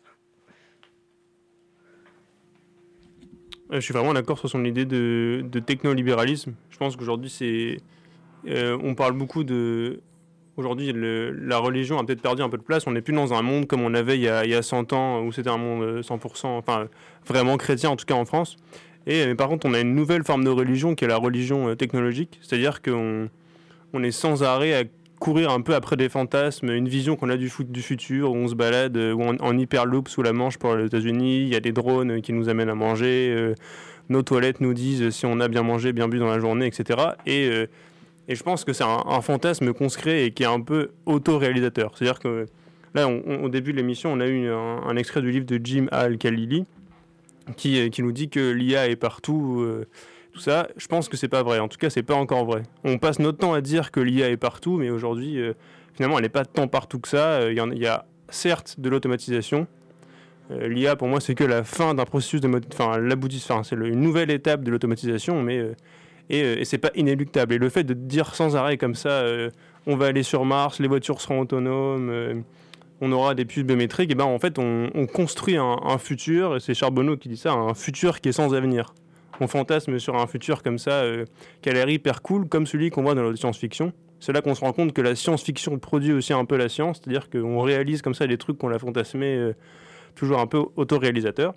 Je suis vraiment d'accord sur son idée de, de technolibéralisme. Je pense qu'aujourd'hui, c'est, euh, on parle beaucoup de... Aujourd'hui, le, la religion a peut-être perdu un peu de place. On n'est plus dans un monde comme on avait il y a, il y a cent ans, où c'était un monde cent pour cent, enfin, vraiment chrétien, en tout cas en France. Et, mais par contre, on a une nouvelle forme de religion qui est la religion euh, technologique. C'est-à-dire qu'on on est sans arrêt à courir un peu après des fantasmes, une vision qu'on a du, foot, du futur, où on se balade euh, en, en hyperloop sous la Manche pour les États-Unis. Il y a des drones euh, qui nous amènent à manger. Euh, nos toilettes nous disent euh, si on a bien mangé, bien bu dans la journée, et cetera. Et, euh, et je pense que c'est un, un fantasme qu'on se crée et qui est un peu auto-réalisateur. C'est-à-dire que là, on, on, au début de l'émission, on a eu un, un extrait du livre de Jim Al-Khalili, Qui, qui nous dit que l'I A est partout, euh, tout ça. Je pense que c'est pas vrai. En tout cas, c'est pas encore vrai. On passe notre temps à dire que l'I A est partout, mais aujourd'hui, euh, finalement, elle n'est pas tant partout que ça. Il euh, y, y a certes de l'automatisation. Euh, L'I A, pour moi, c'est que la fin d'un processus de, enfin, l'aboutissement. Enfin, c'est le, une nouvelle étape de l'automatisation, mais euh, et, euh, et c'est pas inéluctable. Et le fait de dire sans arrêt comme ça, euh, on va aller sur Mars, les voitures seront autonomes. Euh, on aura des puces biométriques, et ben en fait on, on construit un, un futur, et c'est Charbonneau qui dit ça, un futur qui est sans avenir. On fantasme sur un futur comme ça, euh, qui a l'air hyper cool, comme celui qu'on voit dans la science-fiction. C'est là qu'on se rend compte que la science-fiction produit aussi un peu la science, c'est-à-dire qu'on réalise comme ça des trucs qu'on a fantasmé, euh, toujours un peu autoréalisateur.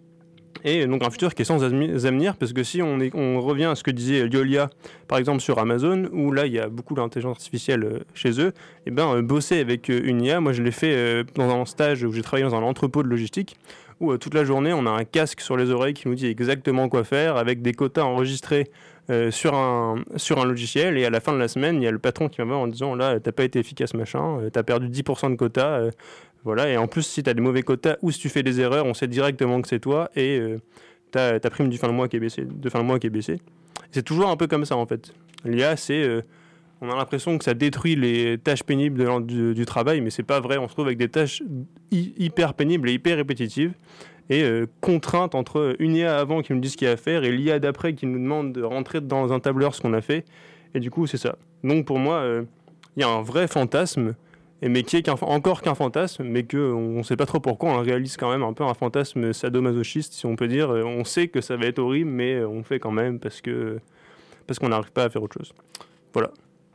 Et donc un futur qui est sans avenir, parce que si on, est, on revient à ce que disait Yolia, par exemple sur Amazon, où là il y a beaucoup d'intelligence artificielle chez eux, et ben euh, bosser avec euh, une I A, moi je l'ai fait euh, dans un stage où j'ai travaillé dans un entrepôt de logistique, où euh, toute la journée on a un casque sur les oreilles qui nous dit exactement quoi faire, avec des quotas enregistrés euh, sur, un, sur un logiciel, et à la fin de la semaine, il y a le patron qui va voir en disant là t'as pas été efficace machin, euh, t'as perdu dix pour cent de quotas, euh, voilà, et en plus, si tu as des mauvais quotas ou si tu fais des erreurs, on sait directement que c'est toi et euh, tu as ta prime du fin de mois qui est baissée. De fin de mois qui est baissée. C'est toujours un peu comme ça en fait. L'I A, c'est, euh, on a l'impression que ça détruit les tâches pénibles de, du, du travail, mais c'est pas vrai. On se trouve avec des tâches hy- hyper pénibles et hyper répétitives et euh, contraintes entre une I A avant qui nous dit ce qu'il y a à faire et l'I A d'après qui nous demande de rentrer dans un tableur ce qu'on a fait. Et du coup, c'est ça. Donc pour moi, il euh, y a un vrai fantasme, mais qui est qu'un, encore qu'un fantasme, mais qu'on ne sait pas trop pourquoi, on réalise quand même un peu un fantasme sadomasochiste, si on peut dire. On sait que ça va être horrible, mais on le fait quand même parce, que, parce qu'on n'arrive pas à faire autre chose. Voilà.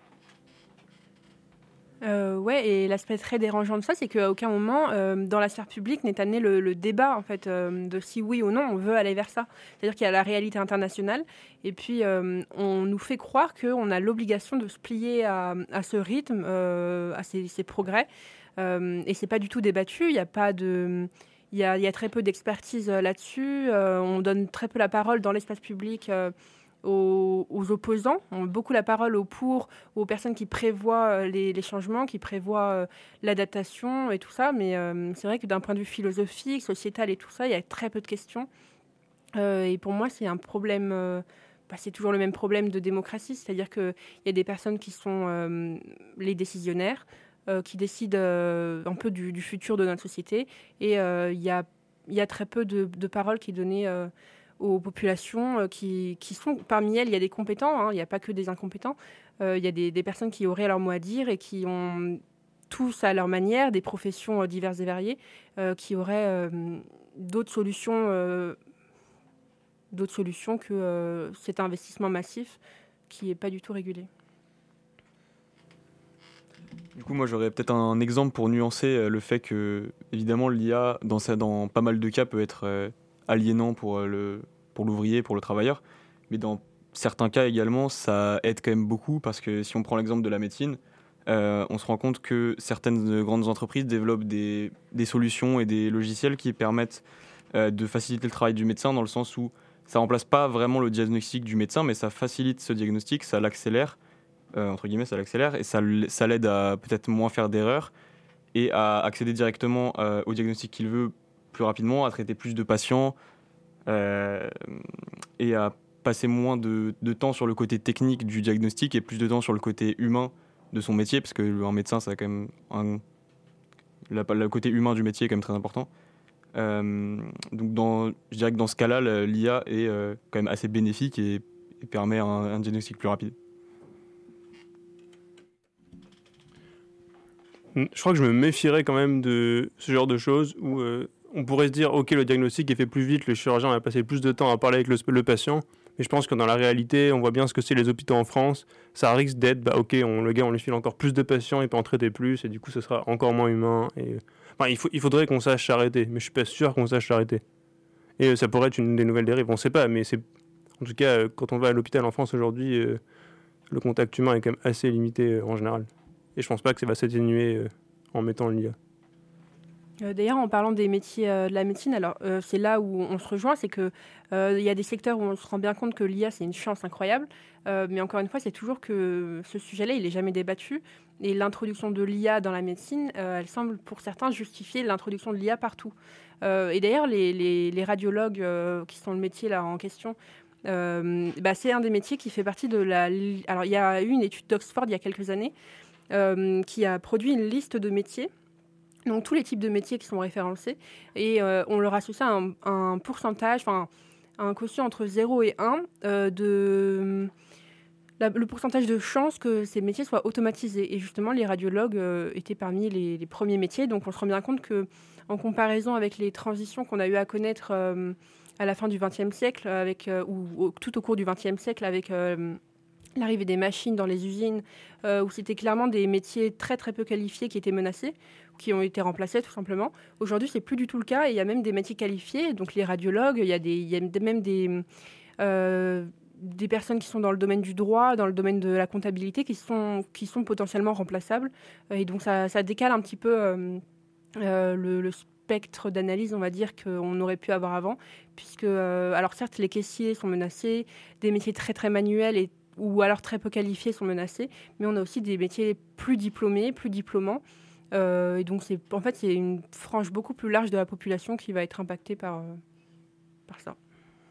Euh, ouais, et l'aspect très dérangeant de ça, c'est qu'à aucun moment, euh, dans la sphère publique, n'est amené le, le débat en fait, euh, de si oui ou non on veut aller vers ça. C'est-à-dire qu'il y a la réalité internationale, et puis euh, on nous fait croire qu'on a l'obligation de se plier à, à ce rythme, euh, à ces, ces progrès, euh, et c'est pas du tout débattu. Il y a pas de, il y a, il y a très peu d'expertise euh, là-dessus. Euh, on donne très peu la parole dans l'espace public. Euh, Aux, aux opposants, on donne beaucoup la parole aux pour, aux personnes qui prévoient euh, les, les changements, qui prévoient euh, l'adaptation et tout ça. Mais euh, c'est vrai que d'un point de vue philosophique, sociétal et tout ça, il y a très peu de questions. Euh, et pour moi, c'est un problème. Euh, bah, c'est toujours le même problème de démocratie, c'est-à-dire qu'il y a des personnes qui sont euh, les décisionnaires, euh, qui décident euh, un peu du, du futur de notre société. Et euh, il y a, y a très peu de, de paroles qui sont données. Euh, aux populations euh, qui, qui sont, parmi elles, il y a des compétents, hein, il n'y a pas que des incompétents, euh, il y a des, des personnes qui auraient leur mot à dire et qui ont tous à leur manière des professions euh, diverses et variées, euh, qui auraient euh, d'autres solutions, euh, d'autres solutions que euh, cet investissement massif qui n'est pas du tout régulé. Du coup, moi, j'aurais peut-être un exemple pour nuancer euh, le fait que, évidemment, l'I A, dans, ça, dans pas mal de cas, peut être euh, aliénant pour, le, pour l'ouvrier, pour le travailleur. Mais dans certains cas également, ça aide quand même beaucoup parce que si on prend l'exemple de la médecine, euh, on se rend compte que certaines grandes entreprises développent des, des solutions et des logiciels qui permettent euh, de faciliter le travail du médecin dans le sens où ça ne remplace pas vraiment le diagnostic du médecin, mais ça facilite ce diagnostic, ça l'accélère, euh, entre guillemets, ça l'accélère et ça, ça l'aide à peut-être moins faire d'erreurs et à accéder directement euh, au diagnostic qu'il veut plus rapidement, à traiter plus de patients euh, et à passer moins de, de temps sur le côté technique du diagnostic et plus de temps sur le côté humain de son métier, parce qu'un médecin, ça a quand même un, la, le côté humain du métier est quand même très important. Euh, donc dans, je dirais que dans ce cas-là, l'I A est euh, quand même assez bénéfique et, et permet un, un diagnostic plus rapide. Je crois que je me méfierais quand même de ce genre de choses où euh, on pourrait se dire, ok, le diagnostic est fait plus vite, le chirurgien va passer plus de temps à parler avec le, le patient, mais je pense que dans la réalité, on voit bien ce que c'est les hôpitaux en France, ça risque d'être, bah ok, on, le gars, on lui file encore plus de patients, il peut en traiter plus, et du coup, ce sera encore moins humain. Et, enfin, il, faut, il faudrait qu'on sache s'arrêter, mais je suis pas sûr qu'on sache s'arrêter. Et euh, ça pourrait être une des nouvelles dérives, on sait pas, mais c'est, en tout cas, euh, quand on va à l'hôpital en France aujourd'hui, euh, le contact humain est quand même assez limité euh, en général. Et je pense pas que ça va s'atténuer euh, en mettant l'I A. Euh, d'ailleurs, en parlant des métiers euh, de la médecine, alors euh, c'est là où on se rejoint, c'est que euh, il y a des secteurs où on se rend bien compte que l'I A c'est une chance incroyable, euh, mais encore une fois, c'est toujours que ce sujet-là, il est jamais débattu. Et l'introduction de l'I A dans la médecine, euh, elle semble pour certains justifier l'introduction de l'I A partout. Euh, et d'ailleurs, les, les, les radiologues euh, qui sont le métier là en question. Euh, bah, c'est un des métiers qui fait partie de la. Alors, il y a eu une étude d'Oxford il y a quelques années euh, qui a produit une liste de métiers. Donc tous les types de métiers qui sont référencés et euh, on leur associe un, un pourcentage, enfin un quotient entre zéro et un euh, de la, le pourcentage de chances que ces métiers soient automatisés. Et justement, les radiologues euh, étaient parmi les, les premiers métiers. Donc on se rend bien compte que, en comparaison avec les transitions qu'on a eu à connaître euh, à la fin du vingtième siècle, avec, euh, ou, ou tout au cours du vingtième siècle, avec euh, l'arrivée des machines dans les usines, euh, où c'était clairement des métiers très très peu qualifiés qui étaient menacés, qui ont été remplacés tout simplement. Aujourd'hui, c'est plus du tout le cas et il y a même des métiers qualifiés, donc les radiologues, il y a, des, il y a même des, euh, des personnes qui sont dans le domaine du droit, dans le domaine de la comptabilité, qui sont, qui sont potentiellement remplaçables. Et donc ça, ça décale un petit peu euh, euh, le, le spectre d'analyse, on va dire, qu'on aurait pu avoir avant, puisque, euh, alors certes, les caissiers sont menacés, des métiers très très manuels et ou alors très peu qualifiés sont menacés, mais on a aussi des métiers plus diplômés, plus diplômants. Euh, et donc, c'est, en fait, c'est une frange beaucoup plus large de la population qui va être impactée par, euh, par ça.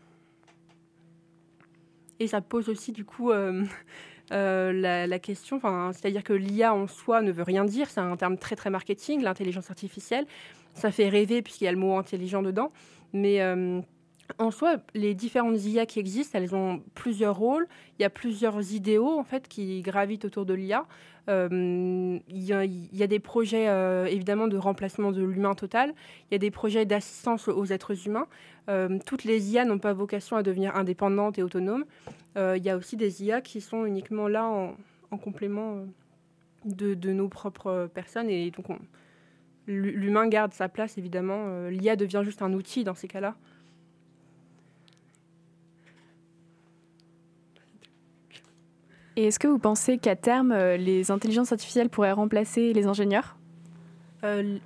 Et ça pose aussi, du coup, euh, euh, la, la question, c'est-à-dire que l'I A en soi ne veut rien dire, c'est un terme très, très marketing, l'intelligence artificielle. Ça fait rêver puisqu'il y a le mot intelligent dedans, mais... Euh, en soi, les différentes I A qui existent, elles ont plusieurs rôles. Il y a plusieurs idéaux en fait qui gravitent autour de l'I A. Euh, il, y a, il y a des projets euh, évidemment de remplacement de l'humain total. Il y a des projets d'assistance aux êtres humains. Euh, toutes les I A n'ont pas vocation à devenir indépendantes et autonomes. Euh, il y a aussi des I A qui sont uniquement là en, en complément. de, de nos propres personnes. Et donc, on, l'humain garde sa place, évidemment. Euh, L'I A devient juste un outil dans ces cas-là. Et est-ce que vous pensez qu'à terme, euh, les intelligences artificielles pourraient remplacer les ingénieurs ? Euh,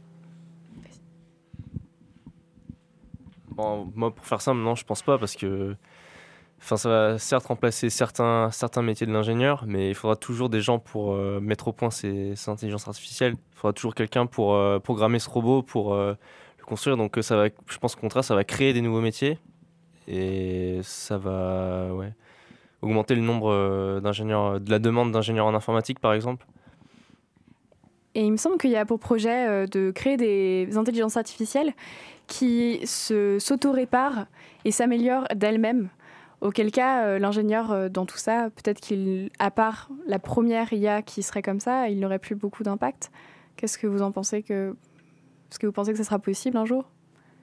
Bon, moi, pour faire simple, non, je pense pas, parce que enfin, ça va certes remplacer certains, certains métiers de l'ingénieur, mais il faudra toujours des gens pour euh, mettre au point ces, ces intelligences artificielles. Il faudra toujours quelqu'un pour euh, programmer ce robot, pour euh, le construire. Donc, euh, ça va, je pense qu'au contraire, ça va créer des nouveaux métiers et ça va ouais, augmenter le nombre euh, d'ingénieurs, de la demande d'ingénieurs en informatique, par exemple. Et il me semble qu'il y a pour projet euh, de créer des intelligences artificielles qui se, s'auto-réparent et s'améliorent d'elles-mêmes. Auquel cas, euh, l'ingénieur, euh, dans tout ça, peut-être qu'il, à part la première I A qui serait comme ça, il n'aurait plus beaucoup d'impact. Qu'est-ce que vous en pensez que... Est-ce que vous pensez que ce sera possible un jour ?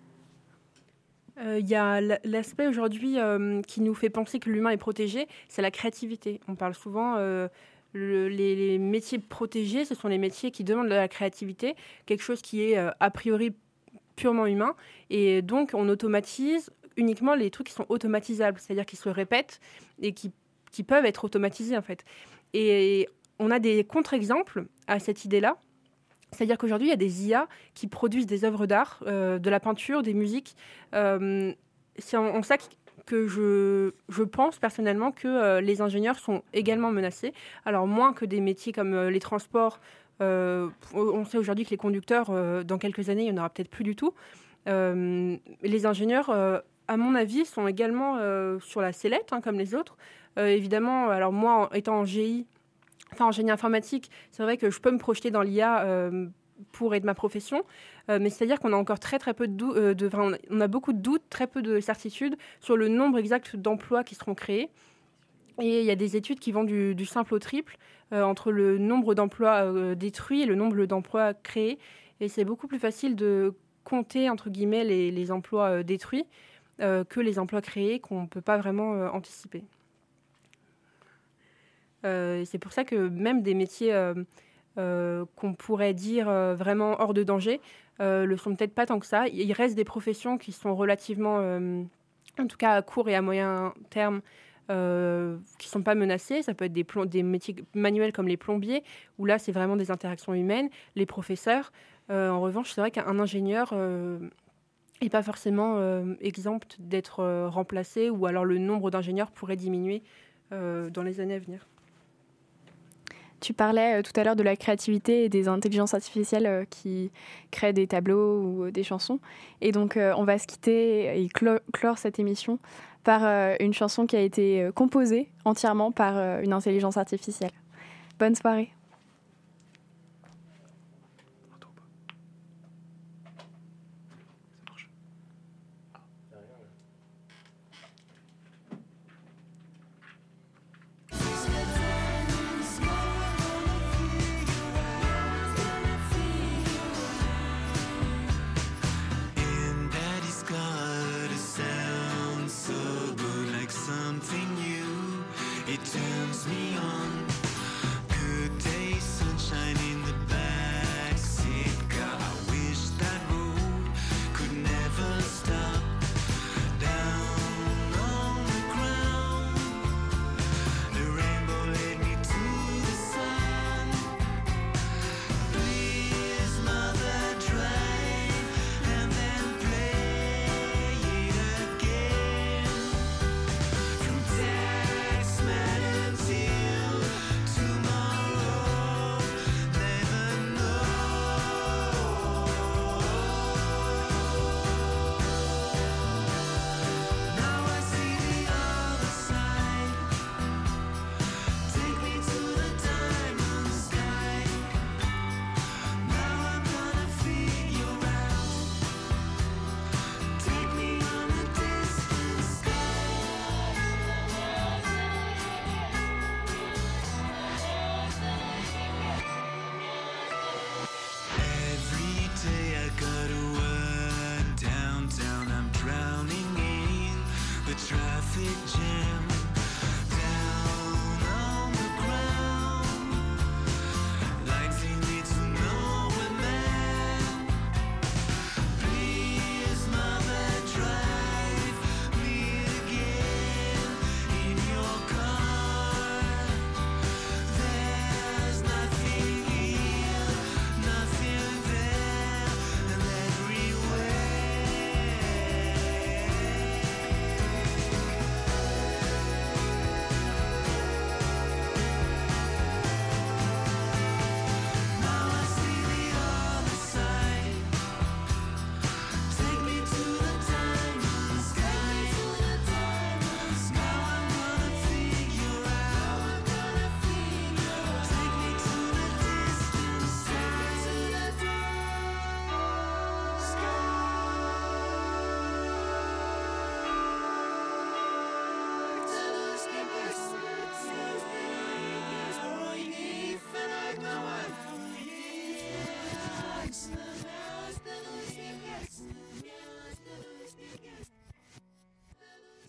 Il euh, y a l'aspect aujourd'hui euh, qui nous fait penser que l'humain est protégé, c'est la créativité. On parle souvent... Euh, Le, les, les métiers protégés, ce sont les métiers qui demandent de la créativité, quelque chose qui est euh, a priori purement humain. Et donc, on automatise uniquement les trucs qui sont automatisables, c'est-à-dire qui se répètent et qui, qui peuvent être automatisés, en fait. Et on a des contre-exemples à cette idée-là. C'est-à-dire qu'aujourd'hui, il y a des I A qui produisent des œuvres d'art, euh, de la peinture, des musiques. Euh, c'est en, en ça que que je, je pense personnellement que euh, les ingénieurs sont également menacés. Alors moins que des métiers comme euh, les transports. Euh, on sait aujourd'hui que les conducteurs, euh, dans quelques années, il n'y en aura peut-être plus du tout. Euh, les ingénieurs, euh, à mon avis, sont également euh, sur la sellette, hein, comme les autres. Euh, évidemment, alors moi, en, étant en G I, enfin en génie informatique, c'est vrai que je peux me projeter dans l'I A euh, pour être ma profession, euh, mais c'est-à-dire qu'on a encore très très peu de, dou- euh, de enfin, on a beaucoup de doutes, très peu de certitudes sur le nombre exact d'emplois qui seront créés. Et il y a des études qui vont du, du simple au triple euh, entre le nombre d'emplois euh, détruits et le nombre d'emplois créés. Et c'est beaucoup plus facile de compter entre guillemets les, les emplois euh, détruits euh, que les emplois créés qu'on ne peut pas vraiment euh, anticiper. Euh, c'est pour ça que même des métiers euh, Euh, qu'on pourrait dire euh, vraiment hors de danger, euh, le sont peut-être pas tant que ça. Il reste des professions qui sont relativement, euh, en tout cas à court et à moyen terme, euh, qui sont pas menacées. Ça peut être des, plom- des métiers manuels comme les plombiers, où là c'est vraiment des interactions humaines. Les professeurs, euh, en revanche, c'est vrai qu'un ingénieur euh, est pas forcément euh, exempt d'être euh, remplacé, ou alors le nombre d'ingénieurs pourrait diminuer euh, dans les années à venir. Tu parlais euh, tout à l'heure de la créativité et des intelligences artificielles euh, qui créent des tableaux ou euh, des chansons. Et donc, euh, on va se quitter et clo- clore cette émission par euh, une chanson qui a été euh, composée entièrement par euh, une intelligence artificielle. Bonne soirée.